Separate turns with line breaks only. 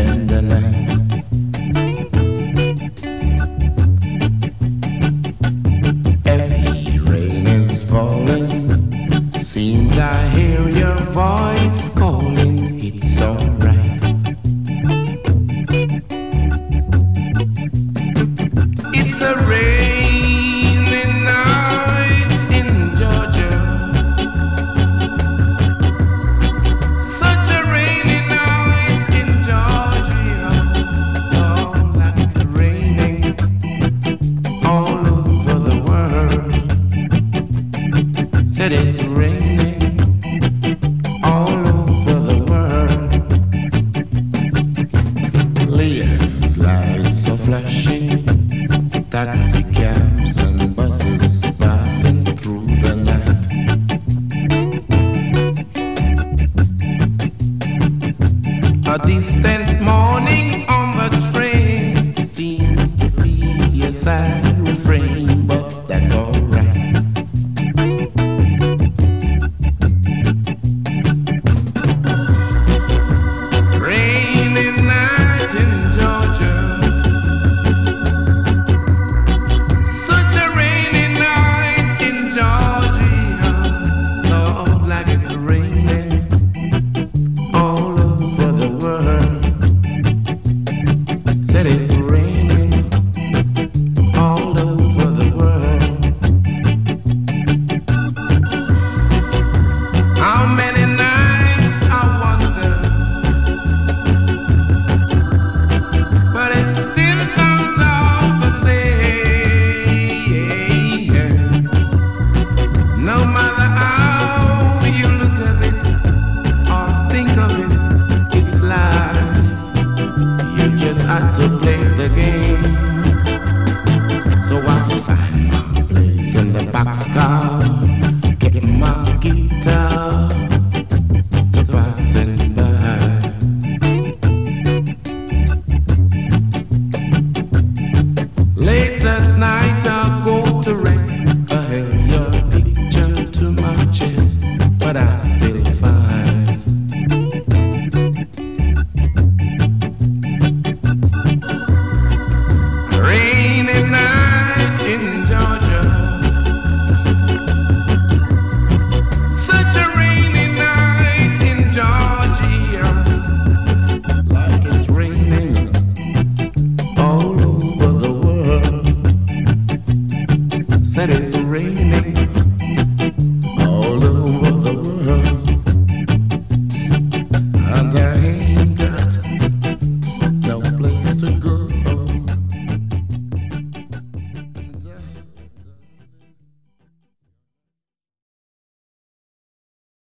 spend the night. Heavy rain is falling. Seems I hear your voice calling. It's alright. It's a rainy night in Georgia. Such a rainy night in Georgia. Oh, like it's raining all over the world. Said it's raining all over the world. Leaves lights are flashing. Taxi cabs and buses passing through the night. A distant morning on the train seems to be a sad refrain, but that's alright. Rainy night in Georgia. Such a rainy night in Georgia. Lord, like it's raining all over the world. Said it's raining all over the world. How many nights I wonder, but it still comes out the same. No matter how you look at it or think of it, it's life. You just have to play the game. So I find my place in the boxcar, get my guitar to passing by. Late at night I'll go to rest. I held your picture to my chest, but I still find rainy night in Georgia. Such a rainy night in Georgia. Like it's raining all over the world. Said it's raining